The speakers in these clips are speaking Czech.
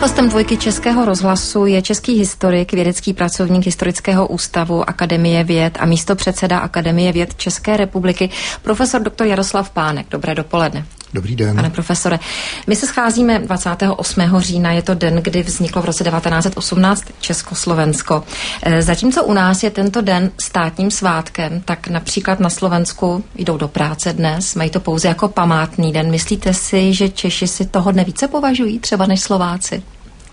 Hostem Dvojky Českého rozhlasu je český historik, vědecký pracovník Historického ústavu Akademie věd a místopředseda Akademie věd České republiky, profesor dr. Jaroslav Pánek. Dobré dopoledne. Dobrý den. Pane profesore, my se scházíme 28. října, je to den, kdy vzniklo v roce 1918 Československo. Zatímco u nás je tento den státním svátkem, tak například na Slovensku jdou do práce dnes, mají to pouze jako památný den. Myslíte si, že Češi si toho dne více považují třeba než Slováci?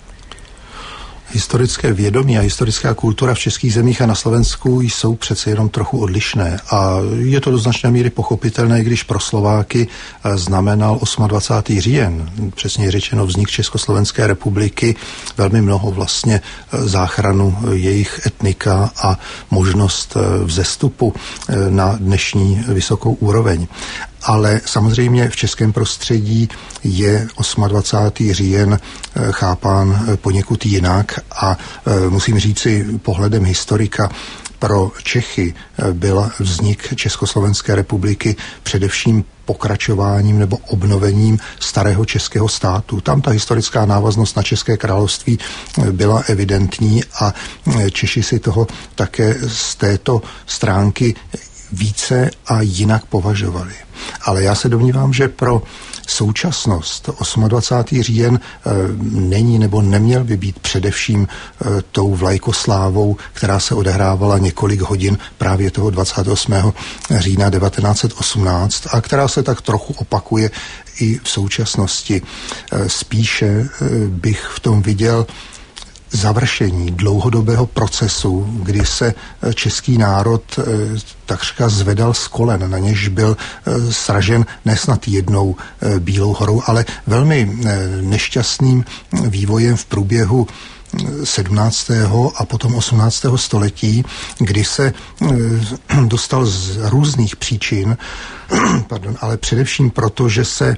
Historické vědomí a historická kultura v českých zemích a na Slovensku jsou přece jenom trochu odlišné a je to do značné míry pochopitelné, když pro Slováky znamenal 28. říjen, přesně řečeno vznik Československé republiky, velmi mnoho vlastně záchranu jejich etnika a možnost vzestupu na dnešní vysokou úroveň. Ale samozřejmě v českém prostředí je 28. říjen chápán poněkud jinak a musím říci pohledem historika, pro Čechy byl vznik Československé republiky především pokračováním nebo obnovením starého českého státu. Tam ta historická návaznost na České království byla evidentní a Češi si toho také z této stránky více a jinak považovali. Ale já se domnívám, že pro současnost 28. říjen není nebo neměl by být především tou vlajkoslávou, která se odehrávala několik hodin právě toho 28. října 1918 a která se tak trochu opakuje i v současnosti. Spíše bych v tom viděl završení dlouhodobého procesu, kdy se český národ takřka zvedal z kolen, na něž byl sražen nesnad jednou Bílou horou, ale velmi nešťastným vývojem v průběhu 17. a potom 18. století, kdy se dostal z různých příčin, ale především proto, že se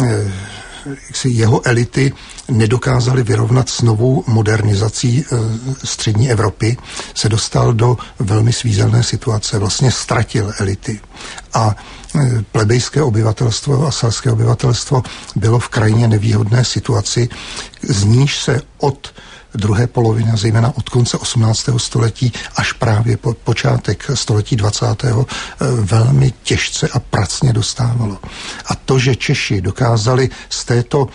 jeho elity nedokázaly vyrovnat s novou modernizací střední Evropy, se dostal do velmi svízelné situace, vlastně ztratil elity. A plebejské obyvatelstvo a selské obyvatelstvo bylo v krajně nevýhodné situaci, z níž se od druhé poloviny, zejména od konce 18. století až právě po počátek století 20. velmi těžce a pracně dostávalo. A to, že Češi dokázali z této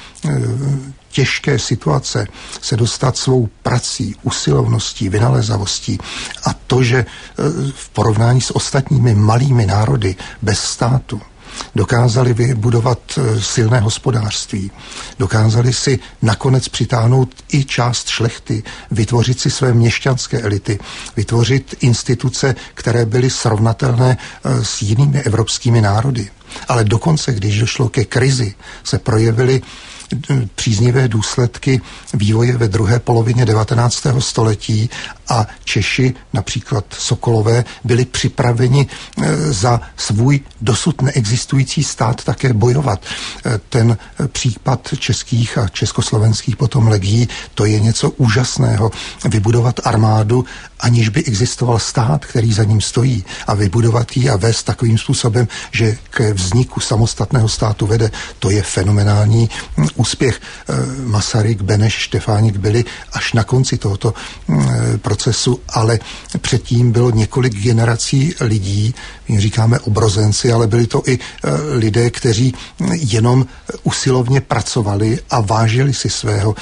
těžké situace se dostat svou prací, usilovností, vynalézavostí a to, že v porovnání s ostatními malými národy bez státu dokázali vybudovat silné hospodářství, dokázali si nakonec přitáhnout i část šlechty, vytvořit si své měšťanské elity, vytvořit instituce, které byly srovnatelné s jinými evropskými národy. Ale dokonce, když došlo ke krizi, se projevily příznivé důsledky vývoje ve druhé polovině 19. století a Češi, například Sokolové, byli připraveni za svůj dosud neexistující stát také bojovat. Ten případ českých a československých potom legií, to je něco úžasného. Vybudovat armádu, aniž by existoval stát, který za ním stojí, a vybudovat ji a vést takovým způsobem, že k vzniku samostatného státu vede, to je fenomenální úspěch. Masaryk, Beneš, Štefánik byli až na konci tohoto procesu, ale předtím bylo několik generací lidí, my říkáme obrozenci, ale byli to i lidé, kteří jenom usilovně pracovali a vážili si svého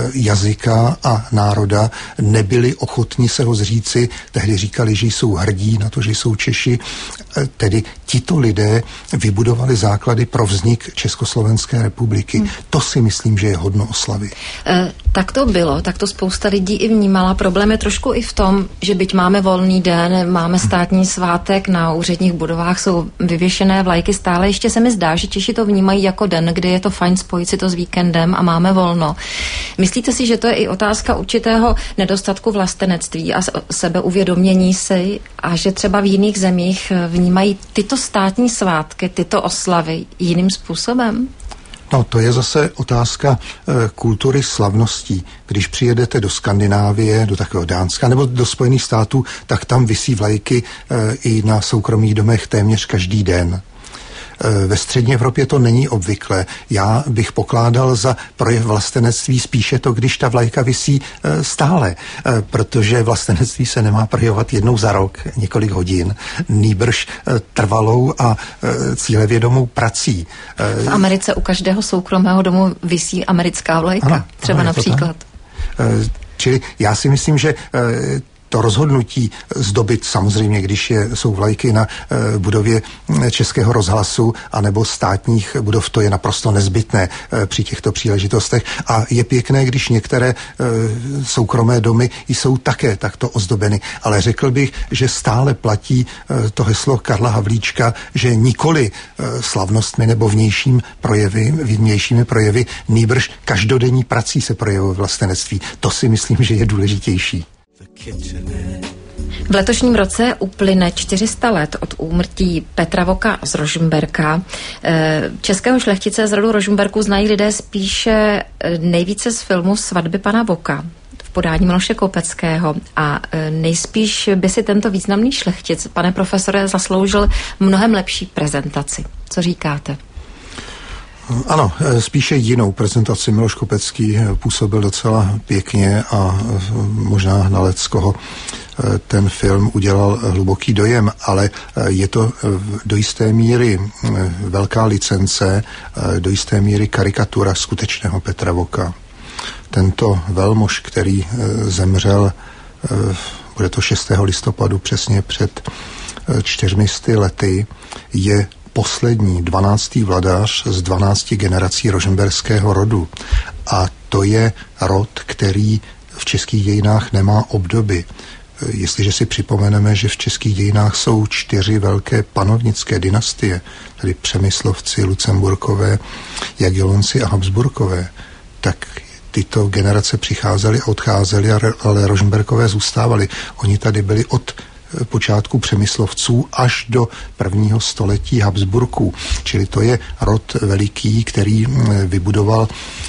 jazyka a národa, nebyli ochotni se ho zříci, tehdy říkali, že jsou hrdí na to, že jsou Češi, tedy tito lidé vybudovali základy pro vznik Československé republiky. To si myslím, že je hodno oslavy. Tak to bylo, tak to spousta lidí i vnímala. Problém je trošku i v tom, že byť máme volný den, máme státní svátek, na úředních budovách jsou vyvěšené vlajky, stále ještě se mi zdá, že Češi to vnímají jako den, kdy je to fajn spojit si to s víkendem a máme volno. Myslíte si, že to je i otázka určitého nedostatku vlastenectví a sebeuvědomění si a že třeba v jiných zemích vnímají tyto státní svátky, tyto oslavy jiným způsobem? No, to je zase otázka kultury slavností. Když přijedete do Skandinávie, do takového Dánska nebo do Spojených států, tak tam visí vlajky i na soukromých domech téměř každý den. Ve střední Evropě to není obvyklé. Já bych pokládal za projev vlastenectví spíše to, když ta vlajka visí stále, protože vlastenectví se nemá projevovat jednou za rok, několik hodin, nýbrž trvalou a cílevědomou prací. V Americe u každého soukromého domu visí americká vlajka, ano, třeba například. Čili já si myslím, že to rozhodnutí zdobit samozřejmě, když jsou vlajky na budově Českého rozhlasu anebo státních budov, to je naprosto nezbytné při těchto příležitostech. A je pěkné, když některé soukromé domy jsou také takto ozdobeny. Ale řekl bych, že stále platí to heslo Karla Havlíčka, že nikoli slavnostmi nebo vnějšími projevy, nýbrž každodenní prací se projevuje vlastenectví. To si myslím, že je důležitější. V letošním roce uplyne 400 let od úmrtí Petra Voka z Rožmberka. Českého šlechtice z rodu Rožmberků znají lidé spíše nejvíce z filmu Svatby pana Voka v podání Miloše Kopeckého a nejspíš by si tento významný šlechtic, pane profesore, zasloužil mnohem lepší prezentaci. Co říkáte? Ano, spíše jinou prezentaci. Miloš Kopecký působil docela pěkně a možná na leckoho ten film udělal hluboký dojem, ale je to do jisté míry velká licence, do jisté míry karikatura skutečného Petra Voka. Tento velmož, který zemřel, bude to 6. listopadu přesně před 400 lety, je poslední 12. vladař z 12 generací rožmberského rodu. A to je rod, který v českých dějinách nemá obdoby. Jestliže si připomeneme, že v českých dějinách jsou 4 velké panovnické dynastie, tedy Přemyslovci, Lucemburkové, Jagellonci a Habsburkové, tak tyto generace přicházely a odcházely, ale Rožmberkové zůstávali. Oni tady byli od počátku Přemyslovců až do 1. století Habsburků. Čili to je rod veliký, který vybudoval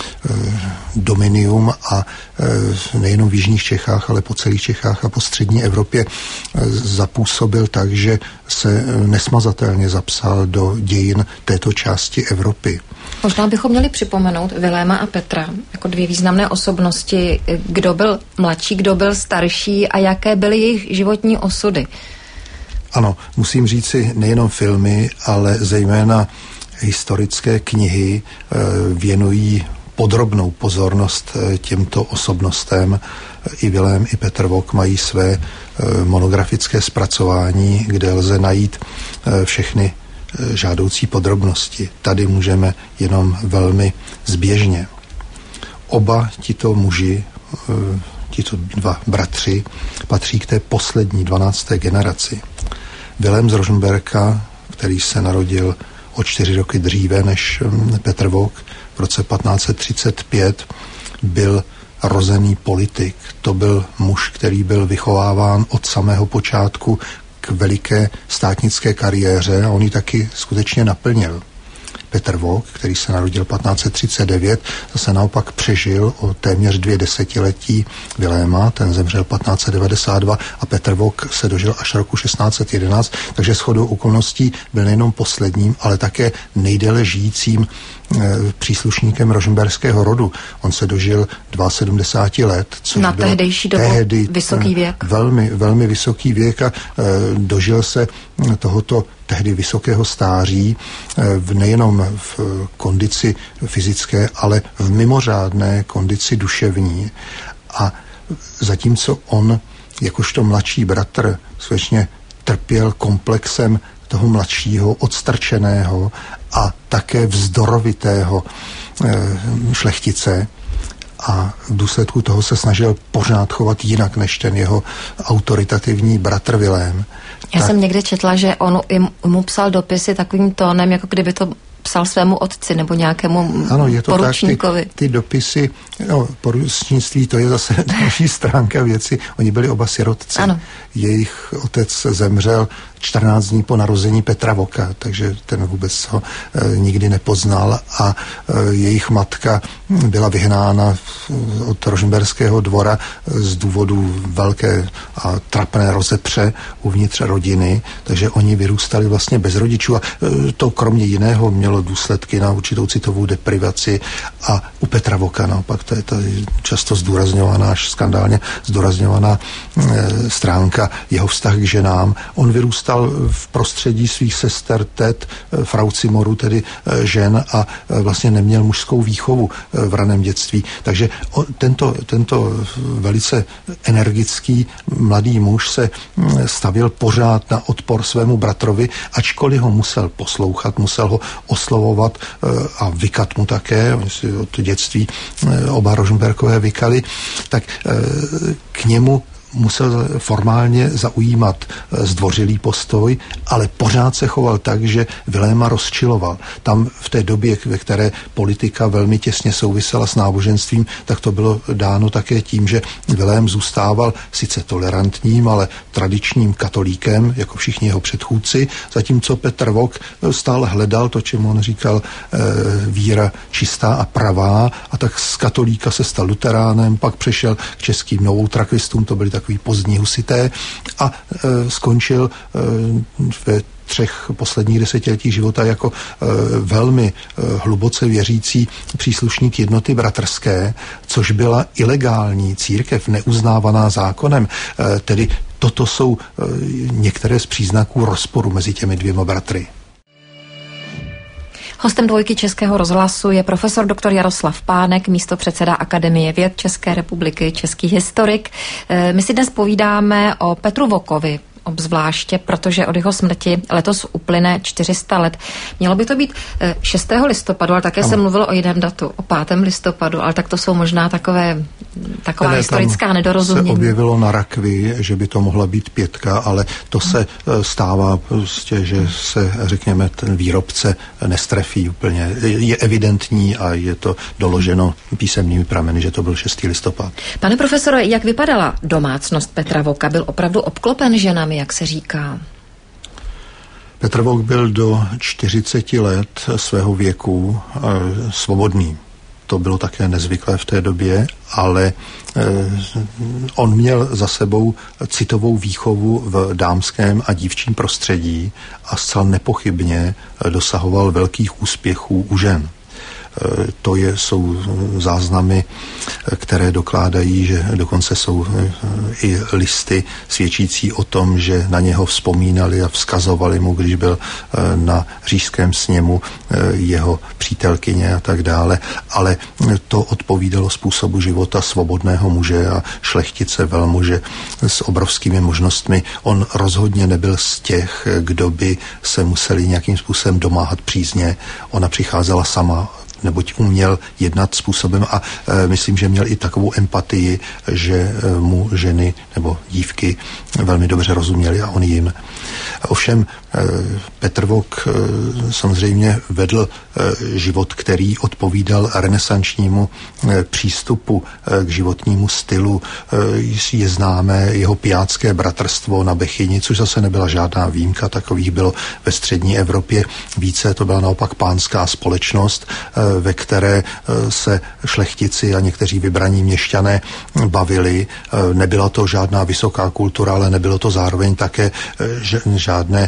dominium a nejenom v jižních Čechách, ale po celých Čechách a po střední Evropě zapůsobil tak, že se nesmazatelně zapsal do dějin této části Evropy. Možná bychom měli připomenout Viléma a Petra jako 2 významné osobnosti, kdo byl mladší, kdo byl starší a jaké byly jejich životní osudy. Ano, musím říci nejenom filmy, ale zejména historické knihy věnují podrobnou pozornost těmto osobnostem. I Vilém, i Petr Vok mají své monografické zpracování, kde lze najít všechny žádoucí podrobnosti. Tady můžeme jenom velmi zběžně. Oba tito muži, tito 2 bratři, patří k té poslední 12. generaci. Vilém z Rožmberka, který se narodil o 4 roky dříve než Petr Vok, v roce 1535, byl rozený politik. To byl muž, který byl vychováván od samého počátku k veliké státnické kariéře a on ji taky skutečně naplnil. Petr Vok, který se narodil 1539, zase naopak přežil o téměř 2 desetiletí Viléma, ten zemřel 1592 a Petr Vok se dožil až roku 1611, takže shodou okolností byl nejenom posledním, ale také nejdéle žijícím příslušníkem rožmberského rodu. On se dožil 72 let, což na tehdejší dobu vysoký věk. Velmi, velmi vysoký věk a dožil se tohoto tehdy vysokého stáří nejenom v kondici fyzické, ale v mimořádné kondici duševní. A zatímco on, jakožto mladší bratr, skutečně trpěl komplexem toho mladšího, odstrčeného a také vzdorovitého šlechtice, a v důsledku toho se snažil pořád chovat jinak než ten jeho autoritativní bratr Vilém. Já jsem někde četla, že on mu psal dopisy takovým tónem, jako kdyby to psal svému otci nebo nějakému ano, je to poručníkovi. Tak, ty dopisy, poručnictví, to je zase další stránka věci. Oni byli oba sirotci. Ano. Jejich otec zemřel 14 dní po narození Petra Voka, takže ten vůbec ho nikdy nepoznal a jejich matka byla vyhnána od rožmberského dvora z důvodu velké a trapné rozepře uvnitř rodiny, takže oni vyrůstali vlastně bez rodičů a to kromě jiného mělo důsledky na určitou citovou deprivaci a u Petra Voka naopak to je často zdůrazňovaná, až skandálně zdůrazňovaná stránka jeho vztah k ženám. On vyrůstal v prostředí svých sester, tet, fraucimoru, tedy žen a vlastně neměl mužskou výchovu v raném dětství. Takže tento velice energický mladý muž se stavěl pořád na odpor svému bratrovi, ačkoliv ho musel poslouchat, musel ho oslovovat a vykat mu také, oni si od dětství oba Rožmberkové vykali, tak k němu musel formálně zaujímat zdvořilý postoj, ale pořád se choval tak, že Viléma rozčiloval. Tam v té době, ve které politika velmi těsně souvisela s náboženstvím, tak to bylo dáno také tím, že Vilém zůstával sice tolerantním, ale tradičním katolíkem, jako všichni jeho předchůdci, zatímco Petr Vok stále hledal to, čemu on říkal víra čistá a pravá, a tak z katolíka se stal luteránem, pak přešel k českým novoutrakvistům, to byli takový pozdní husité, a skončil ve 3 posledních desetiletích života jako velmi hluboce věřící příslušník Jednoty bratrské, což byla ilegální církev, neuznávaná zákonem. Tedy toto jsou některé z příznaků rozporu mezi těmi dvěma bratry. Hostem Dvojky Českého rozhlasu je profesor dr. Jaroslav Pánek, místopředseda Akademie věd České republiky, český historik. My si dnes povídáme o Petru Vokovi, obzvláště, protože od jeho smrti letos uplyne 400 let. Mělo by to být 6. listopadu, ale také se mluvilo o jiném datu, o 5. listopadu, ale tak to jsou možná taková historická nedorozumění. Se objevilo na rakvi, že by to mohla být 5, ale to se stává prostě, že se, řekněme, ten výrobce nestrefí úplně. Je evidentní a je to doloženo písemnými prameny, že to byl 6. listopad. Pane profesore, jak vypadala domácnost Petra Voka? Byl opravdu obklopen ženami, jak se říká? Petr Vok byl do 40 let svého věku svobodný. To bylo také nezvyklé v té době, ale on měl za sebou citovou výchovu v dámském a dívčím prostředí a zcela nepochybně dosahoval velkých úspěchů u žen. To jsou záznamy, které dokládají, že dokonce jsou i listy svědčící o tom, že na něho vzpomínali a vzkazovali mu, když byl na říšském sněmu, jeho přítelkyně a tak dále. Ale to odpovídalo způsobu života svobodného muže a šlechtice, velmuže s obrovskými možnostmi. On rozhodně nebyl z těch, kdo by se museli nějakým způsobem domáhat přízně. Ona přicházela sama, neboť uměl jednat způsobem a myslím, že měl i takovou empatii, že mu ženy nebo dívky velmi dobře rozuměly a on jim. Ovšem Petr Vok samozřejmě vedl život, který odpovídal renesančnímu přístupu k životnímu stylu. Je známé jeho pijácké bratrstvo na Bechyni, což zase nebyla žádná výjimka, takových bylo ve střední Evropě více, to byla naopak pánská společnost, ve které se šlechtici a někteří vybraní měšťané bavili. Nebyla to žádná vysoká kultura, ale nebylo to zároveň také žádné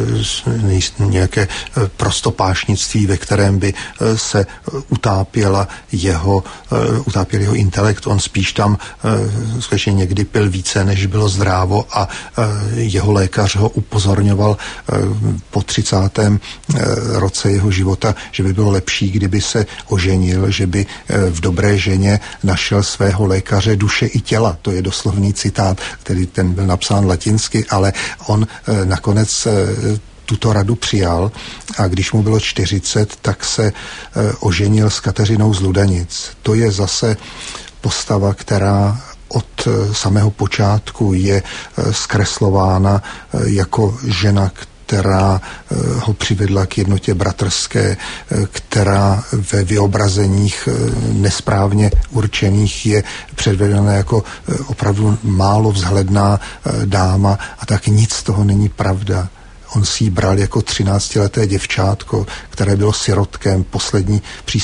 nějaké prostopášnictví, ve kterém by se utápěl jeho intelekt. On spíš tam skutečně někdy pil více, než bylo zdrávo a jeho lékař ho upozorňoval po 30. roce jeho života, že by bylo lepší, kdyby se oženil, že by v dobré ženě našel svého lékaře duše i těla. To je doslovný citát, který ten byl napsán latinsky, ale on nakonec tuto radu přijal a když mu bylo 40, tak se oženil s Kateřinou z Ludenic. To je zase postava, která od samého počátku je zkreslována jako žena, která ho přivedla k jednotě bratrské, která ve vyobrazeních nesprávně určených je předvedena jako opravdu málo vzhledná dáma a tak nic z toho není pravda. On si ji bral jako 13leté děvčátko, které bylo sirotkem, poslední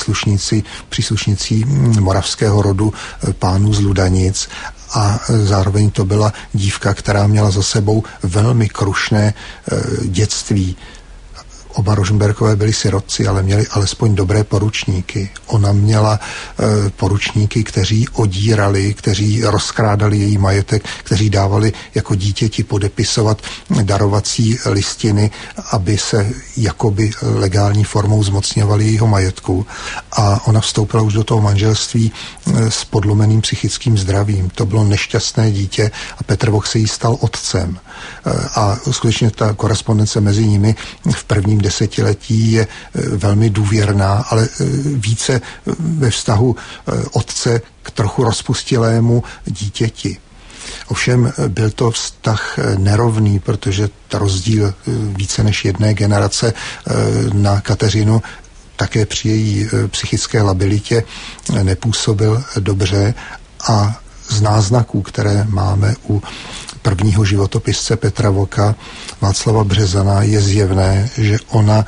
příslušnicí moravského rodu pánů z Ludanic. A zároveň to byla dívka, která měla za sebou velmi krušné dětství. Oba Rožmberkové byli sirotci, ale měli alespoň dobré poručníky. Ona měla poručníky, kteří odírali, kteří rozkrádali její majetek, kteří dávali jako dítěti podepisovat darovací listiny, aby se jakoby legální formou zmocňovali jejího majetku. A ona vstoupila už do toho manželství s podlomeným psychickým zdravím. To bylo nešťastné dítě a Petr Voch se jí stal otcem. A skutečně ta korespondence mezi nimi v prvním desetiletí je velmi důvěrná, ale více ve vztahu otce k trochu rozpustilému dítěti. Ovšem byl to vztah nerovný, protože ta rozdíl více než jedné generace na Kateřinu také při její psychické labilitě nepůsobil dobře a z náznaků, které máme u prvního životopisce Petra Voka, Václava Březana, je zjevné, že ona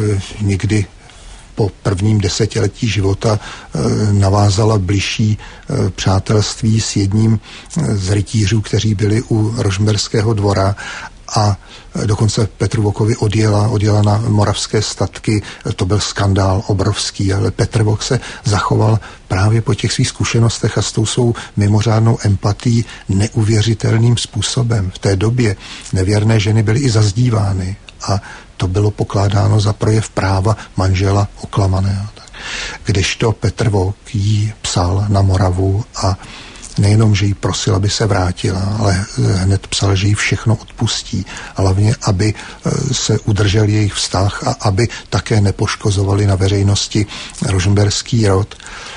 někdy po prvním desetiletí života navázala bližší přátelství s jedním z rytířů, kteří byli u Rožmberského dvora, a dokonce Petru Vokovi odjela na moravské statky. To byl skandál obrovský, ale Petr Voch se zachoval právě po těch svých zkušenostech a s tou svou mimořádnou empatií neuvěřitelným způsobem. V té době nevěrné ženy byly i zazdívány a to bylo pokládáno za projev práva manžela oklamaného. Kdežto Petr Voch jí psal na Moravu a nejenom, že jí prosil, aby se vrátila, ale hned psal, že jí všechno odpustí. Hlavně, aby se udržel jejich vztah a aby také nepoškozovali na veřejnosti rožmberský rod.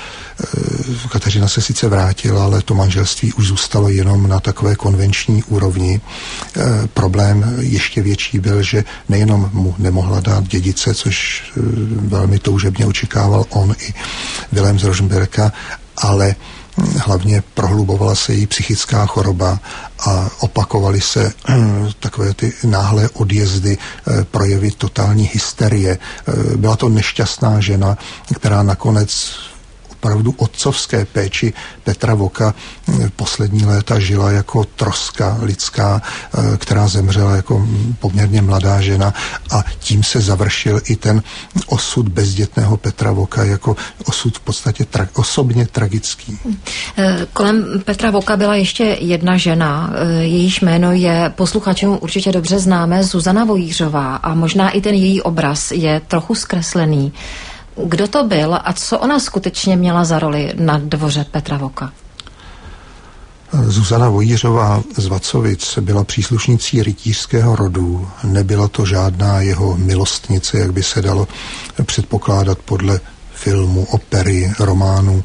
Kateřina se sice vrátila, ale to manželství už zůstalo jenom na takové konvenční úrovni. Problém ještě větší byl, že nejenom mu nemohla dát dědice, což velmi toužebně očekával on i Vilém z Rožmberka, ale hlavně prohlubovala se její psychická choroba a opakovaly se takové ty náhlé odjezdy, projevy totální hysterie. Byla to nešťastná žena, která nakonec opravdu otcovské péči Petra Voka poslední léta žila jako troska lidská, která zemřela jako poměrně mladá žena, a tím se završil i ten osud bezdětného Petra Voka jako osud v podstatě osobně tragický. Kolem Petra Voka byla ještě jedna žena, jejíž jméno je posluchačům určitě dobře známé, Zuzana Vojířová, a možná i ten její obraz je trochu zkreslený. Kdo to byl a co ona skutečně měla za roli na dvoře Petra Voka? Zuzana Vojířová z Vacovic byla příslušnicí rytířského rodu. Nebyla to žádná jeho milostnice, jak by se dalo předpokládat podle filmu, opery, románu.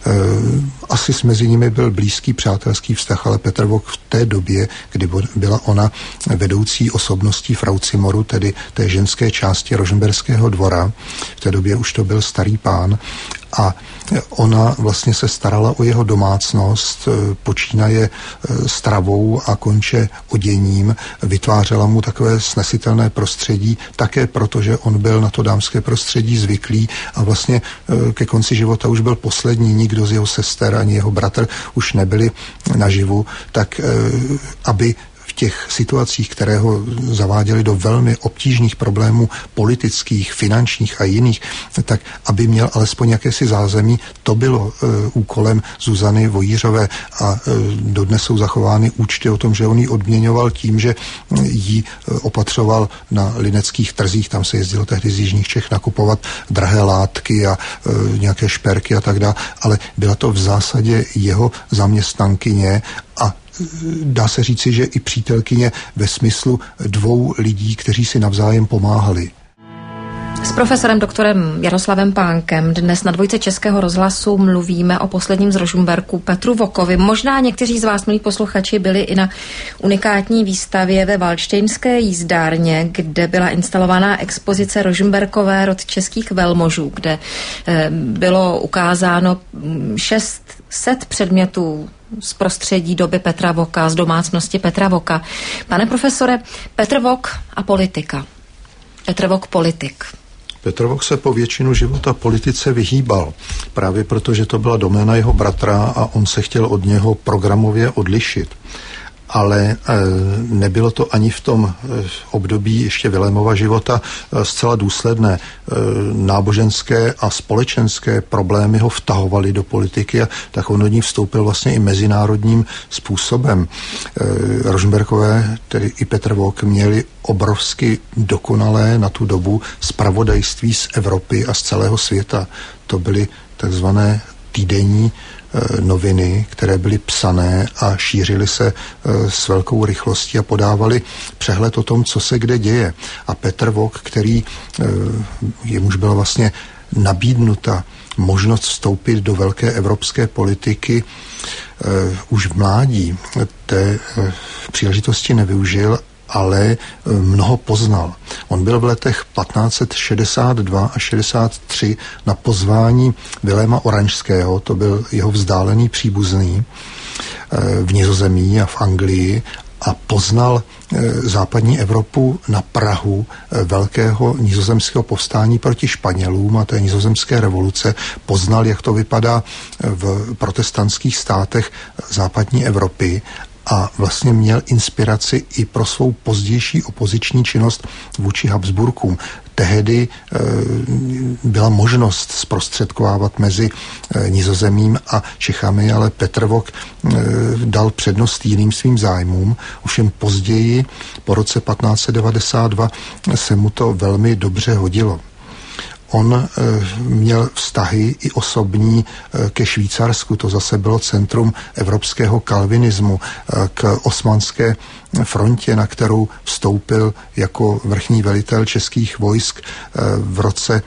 Asi mezi nimi byl blízký přátelský vztah, ale Petr Voch v té době, kdy byla ona vedoucí osobností Fraucimoru, tedy té ženské části rožmberského dvora, v té době už to byl starý pán, a ona vlastně se starala o jeho domácnost, počínaje stravou a konče oděním, vytvářela mu takové snesitelné prostředí, také protože on byl na to dámské prostředí zvyklý a vlastně ke konci života už byl poslední, nikdo z jeho sester ani jeho bratr už nebyli naživu, tak aby v těch situacích, které ho zaváděly do velmi obtížných problémů politických, finančních a jiných, tak aby měl alespoň jakési zázemí, to bylo úkolem Zuzany Vojířové a dodnes jsou zachovány účty o tom, že on ji odměňoval tím, že ji opatřoval na lineckých trzích, tam se jezdilo tehdy z jižních Čech nakupovat drahé látky a nějaké šperky a tak dále, ale byla to v zásadě jeho zaměstnankyně a dá se říci, že i přítelkyně ve smyslu dvou lidí, kteří si navzájem pomáhali. S profesorem doktorem Jaroslavem Pánkem dnes na Dvojce Českého rozhlasu mluvíme o posledním z Rožmberků Petru Vokovi. Možná někteří z vás, milí posluchači, byli i na unikátní výstavě ve Valdštejnské jízdárně, kde byla instalovaná expozice Rožmberkové rod českých velmožů, kde bylo ukázáno 600 předmětů z prostředí doby Petra Voka, z domácnosti Petra Voka. Pane profesore, Petr Vok a politika. Petr Vok politik. Petr Vok se po většinu života politice vyhýbal, právě protože to byla doména jeho bratra a on se chtěl od něho programově odlišit. Ale nebylo to ani v tom období ještě Vilémova života zcela důsledné. Náboženské a společenské problémy ho vtahovaly do politiky a tak on do ní vstoupil vlastně i mezinárodním způsobem. Rožmberkové, tedy i Petr Vok, měli obrovsky dokonalé na tu dobu zpravodajství z Evropy a z celého světa. To byly takzvané týdenní noviny, které byly psané a šířily se s velkou rychlostí a podávali přehled o tom, co se kde děje. A Petr Vok, který jemuž byla vlastně nabídnuta možnost vstoupit do velké evropské politiky, už v mládí té příležitosti nevyužil, ale mnoho poznal. On byl v letech 1562 a 63 na pozvání Viléma Oranžského, to byl jeho vzdálený příbuzný v Nizozemí a v Anglii, a poznal západní Evropu na prahu velkého nizozemského povstání proti Španělům a té nizozemské revoluce. Poznal, jak to vypadá v protestantských státech západní Evropy a vlastně měl inspiraci i pro svou pozdější opoziční činnost vůči Habsburkům. Tehdy byla možnost zprostředkovávat mezi Nizozemím a Čechami, ale Petr Vok dal přednost jiným svým zájmům. Ovšem později, po roce 1592, se mu to velmi dobře hodilo. On měl vztahy i osobní ke Švýcarsku, to zase bylo centrum evropského kalvinismu, k osmanské frontě, na kterou vstoupil jako vrchní velitel českých vojsk v roce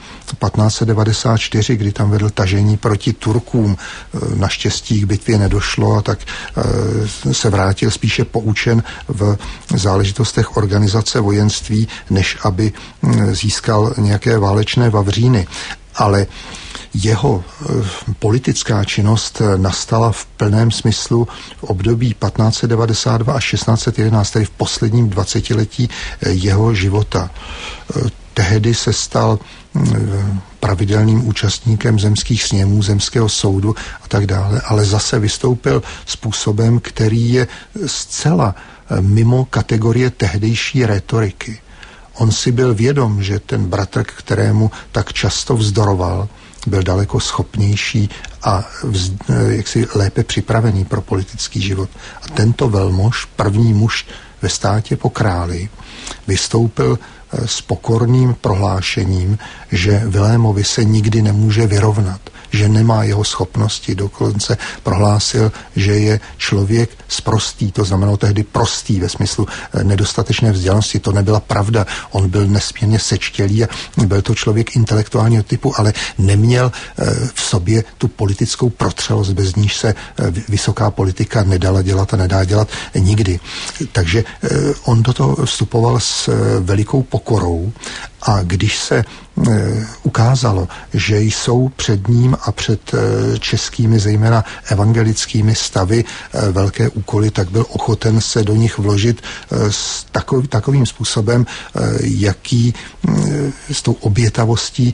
1594, kdy tam vedl tažení proti Turkům. Naštěstí k bitvě nedošlo a tak se vrátil spíše poučen v záležitostech organizace vojenství, než aby získal nějaké válečné vavříny. Ale jeho politická činnost nastala v plném smyslu v období 1592 až 1611, tedy v posledním 20letí jeho života. Tehdy se stal pravidelným účastníkem zemských sněmů, zemského soudu a tak dále, ale zase vystoupil způsobem, který je zcela mimo kategorie tehdejší rétoriky. On si byl vědom, že ten bratr, kterému tak často vzdoroval, byl daleko schopnější a jaksi lépe připravený pro politický život. A tento velmož, první muž ve státě po králi, vystoupil s pokorným prohlášením, že Vilémovi se nikdy nemůže vyrovnat, že nemá jeho schopnosti. Dokonce prohlásil, že je člověk sprostý, to znamenalo tehdy prostý ve smyslu nedostatečné vzdělanosti. To nebyla pravda. On byl nesmírně sečtělý a byl to člověk intelektuálního typu, ale neměl v sobě tu politickou protřelost, bez níž se vysoká politika nedala dělat a nedá dělat nikdy. Takže on do toho vstupoval s velikou pokorou a když se ukázalo, že jsou před ním a před českými, zejména evangelickými stavy velké úkoly, tak byl ochoten se do nich vložit s takovým způsobem, jaký s tou obětavostí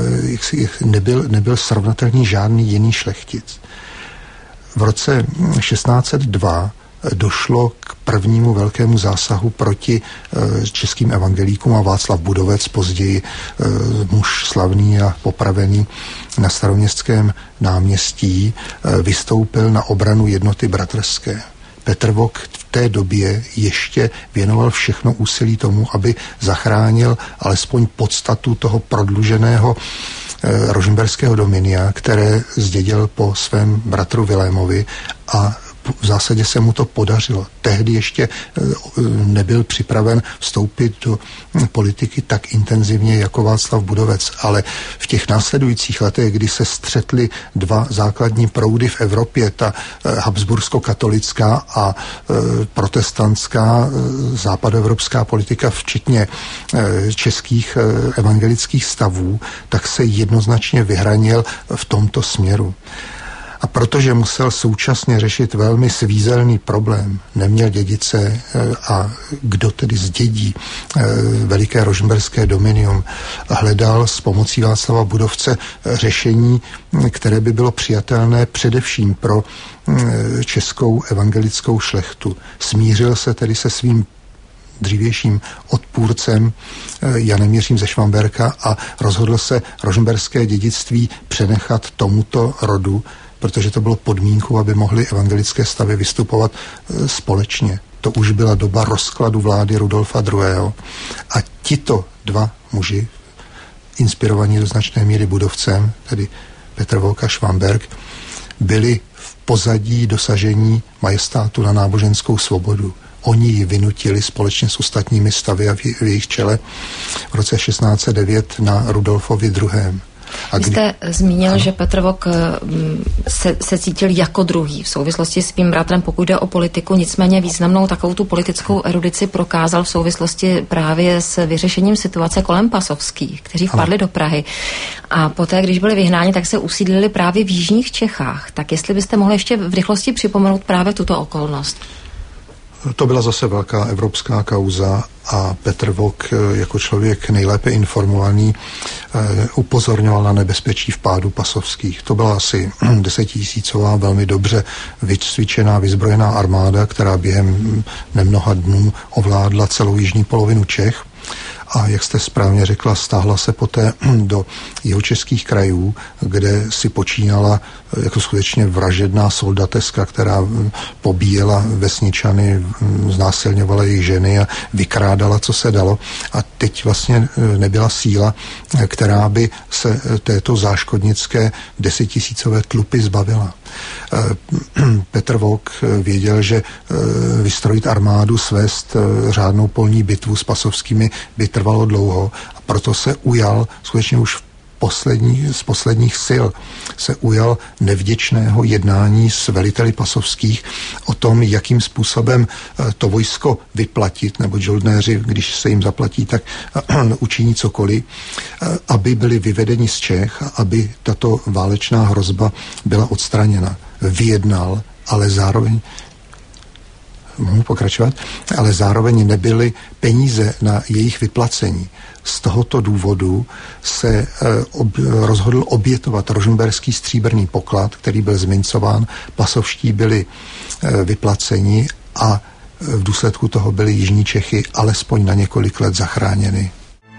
nebyl srovnatelný žádný jiný šlechtic. V roce 1602 došlo k prvnímu velkému zásahu proti českým evangelíkům a Václav Budovec, později muž slavný a popravený na Staroměstském náměstí, vystoupil na obranu jednoty bratrské. Petr Vok v té době ještě věnoval všechno úsilí tomu, aby zachránil alespoň podstatu toho prodluženého rožmberského dominia, které zdědil po svém bratru Vilémovi, a v zásadě se mu to podařilo. Tehdy ještě nebyl připraven vstoupit do politiky tak intenzivně jako Václav Budovec, ale v těch následujících letech, kdy se střetly dva základní proudy v Evropě, ta habsbursko-katolická a protestantská západoevropská politika, včetně českých evangelických stavů, tak se jednoznačně vyhranil v tomto směru. A protože musel současně řešit velmi svízelný problém, neměl dědice a kdo tedy zdědí veliké rožmberské dominium, hledal s pomocí Václava Budovce řešení, které by bylo přijatelné především pro českou evangelickou šlechtu. Smířil se tedy se svým dřívějším odpůrcem Janem Jiřím ze Švamberka a rozhodl se rožmberské dědictví přenechat tomuto rodu, protože to bylo podmínkou, aby mohly evangelické stavy vystupovat společně. To už byla doba rozkladu vlády Rudolfa II. A tito dva muži, inspirovaní do značné míry Budovcem, tedy Petr Volk a Švamberk, byli v pozadí dosažení majestátu na náboženskou svobodu. Oni ji vynutili společně s ostatními stavy a v jejich čele v roce 1609 na Rudolfovi II. Vy jste zmínil, že Petr Vok se cítil jako druhý v souvislosti s svým bratrem, pokud jde o politiku, nicméně významnou takovou tu politickou erudici prokázal v souvislosti právě s vyřešením situace kolem Pasovských, kteří vpadli do Prahy. A poté, když byli vyhnáni, tak se usídlili právě v jižních Čechách. Tak jestli byste mohli ještě v rychlosti připomenout právě tuto okolnost. To byla zase velká evropská kauza a Petr Vok jako člověk nejlépe informovaný upozorňoval na nebezpečí vpádu Pasovských. To byla asi 10 000 velmi dobře vycvičená, vyzbrojená armáda, která během nemnoha dnů ovládla celou jižní polovinu Čech. A jak jste správně řekla, stáhla se poté do jihočeských krajů, kde si počínala jako skutečně vražedná soldateska, která pobíjela vesničany, znásilňovala jejich ženy a vykrádala, co se dalo. A teď vlastně nebyla síla, která by se této záškodnické 10 000 tlupy zbavila. Petr Vok věděl, že vystrojit armádu, svést řádnou polní bitvu s Pasovskými by trvalo dlouho a proto se ujal skutečně už z posledních sil se ujal nevděčného jednání s veliteli Pasovských o tom, jakým způsobem to vojsko vyplatit, nebo žoldnéři, když se jim zaplatí, tak učiní cokoliv, aby byli vyvedeni z Čech, aby tato válečná hrozba byla odstraněna. Vyjednal, ale zároveň mohu pokračovat, ale zároveň nebyly peníze na jejich vyplacení. Z tohoto důvodu se rozhodl obětovat rožmberský stříbrný poklad, který byl zmincován, pasovští byli vyplaceni a v důsledku toho byly jižní Čechy alespoň na několik let zachráněny.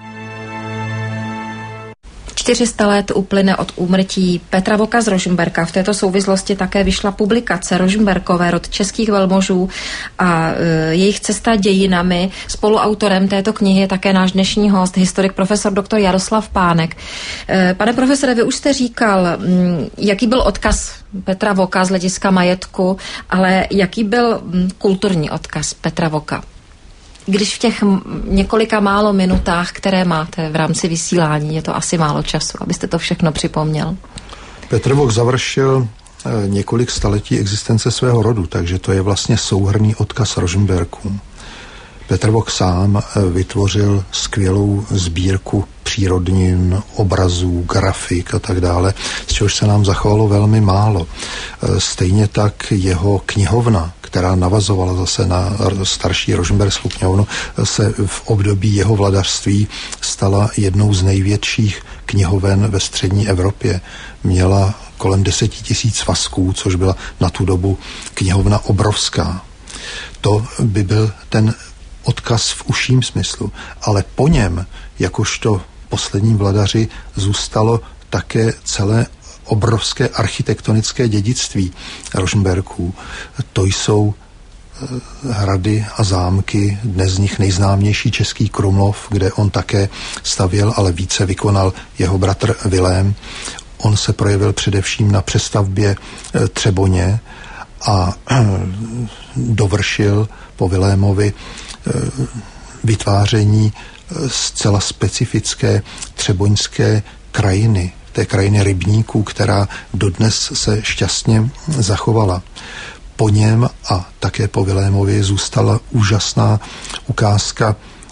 400 let uplyne od úmrtí Petra Voka z Rožmberka. V této souvislosti také vyšla publikace Rožmberkové, rod českých velmožů a jejich cesta dějinami. Spoluautorem této knihy je také náš dnešní host, historik profesor dr. Jaroslav Pánek. Pane profesore, vy už jste říkal, jaký byl odkaz Petra Voka z hlediska majetku, ale jaký byl kulturní odkaz Petra Voka? Když v těch několika málo minutách, které máte v rámci vysílání, je to asi málo času, abyste to všechno připomněl. Petr Vok završil několik staletí existence svého rodu, takže to je vlastně souhrnný odkaz Rožmberkům. Petr Vok sám vytvořil skvělou sbírku přírodnin, obrazů, grafik a tak dále, z čehož se nám zachovalo velmi málo. Stejně tak jeho knihovna, která navazovala zase na starší rožmberskou knihovnu, se v období jeho vladařství stala jednou z největších knihoven ve střední Evropě. Měla kolem 10 000 svazků, což byla na tu dobu knihovna obrovská. To by byl ten odkaz v užším smyslu, ale po něm, jakožto posledním vladaři, zůstalo také celé obrovské architektonické dědictví Rožmberků. To jsou hrady a zámky, dnes z nich nejznámější český Krumlov, kde on také stavěl, ale více vykonal jeho bratr Vilém. On se projevil především na přestavbě Třeboně a dovršil po Vilémovi vytváření zcela specifické třeboňské krajiny, té krajiny rybníků, která dodnes se šťastně zachovala. Po něm a také po Vilémově zůstala úžasná ukázka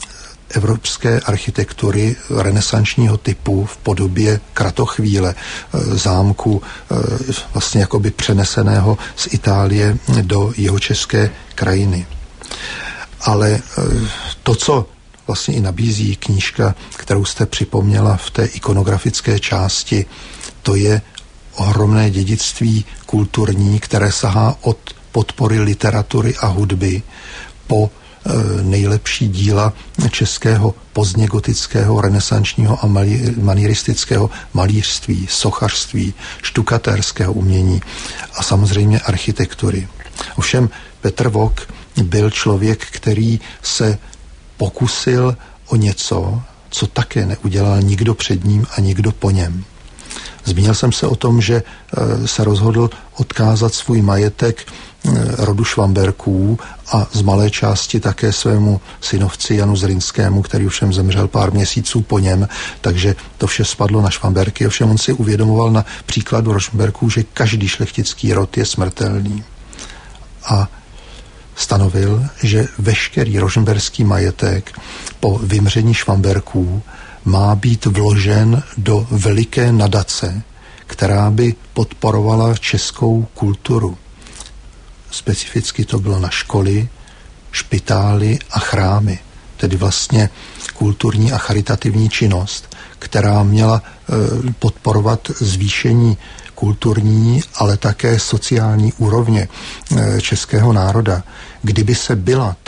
evropské architektury renesančního typu v podobě kratochvíle, zámku vlastně jakoby přeneseného z Itálie do jihočeské krajiny. Ale to, co vlastně i nabízí knížka, kterou jste připomněla v té ikonografické části, to je ohromné dědictví kulturní, které sahá od podpory literatury a hudby po nejlepší díla českého pozdněgotického, renesančního a manieristického malířství, sochařství, štukatérského umění a samozřejmě architektury. Ovšem Petr Vok byl člověk, který se pokusil o něco, co také neudělal nikdo před ním a nikdo po něm. Zmínil jsem se o tom, že se rozhodl odkázat svůj majetek rodu Švamberků a z malé části také svému synovci Janu Zrinskému, který ovšem zemřel pár měsíců po něm, takže to vše spadlo na Švamberky. Ovšem on si uvědomoval na příkladu Rožmberků, že každý šlechtický rod je smrtelný. A stanovil, že veškerý rožmberský majetek po vymření Švamberků má být vložen do veliké nadace, která by podporovala českou kulturu. Specificky to bylo na školy, špitály a chrámy, tedy vlastně kulturní a charitativní činnost, která měla podporovat zvýšení kulturní, ale také sociální úrovně českého národa. Kdyby se byla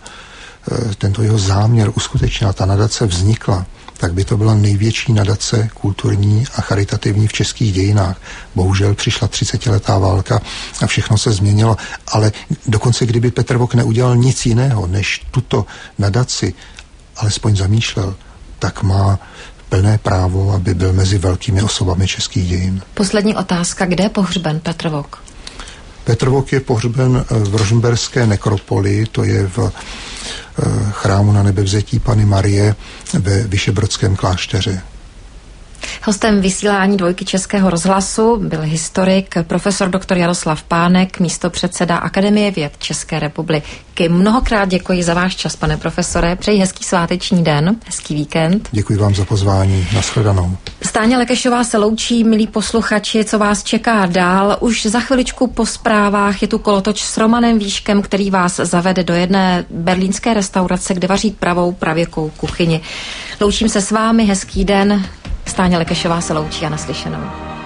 tento jeho záměr uskutečnila, ta nadace vznikla, tak by to byla největší nadace kulturní a charitativní v českých dějinách. Bohužel přišla 30letá válka a všechno se změnilo, ale dokonce kdyby Petr Vok neudělal nic jiného, než tuto nadaci alespoň zamýšlel, tak má plné právo, aby byl mezi velkými osobami českých dějin. Poslední otázka, kde je pohřben Petr Vok? Petr Vok je pohřben v rožmberské nekropoli, to je v chrámu Na Nebevzetí Panny Marie ve Vyšebrodském klášteře. Hostem vysílání Dvojky Českého rozhlasu byl historik profesor dr. Jaroslav Pánek, místopředseda Akademie věd České republiky. Mnohokrát děkuji za váš čas, pane profesore. Přeji hezký sváteční den, hezký víkend. Děkuji vám za pozvání. Nashledanou. Stáňa Lekešová se loučí, milí posluchači, co vás čeká dál. Už za chviličku po zprávách je tu kolotoč s Romanem Výškem, který vás zavede do jedné berlínské restaurace, kde vaří pravou pravěkou kuchyni. Loučím se s vámi, hezký den. Stáňa Lekešová se loučí a naslyšenou.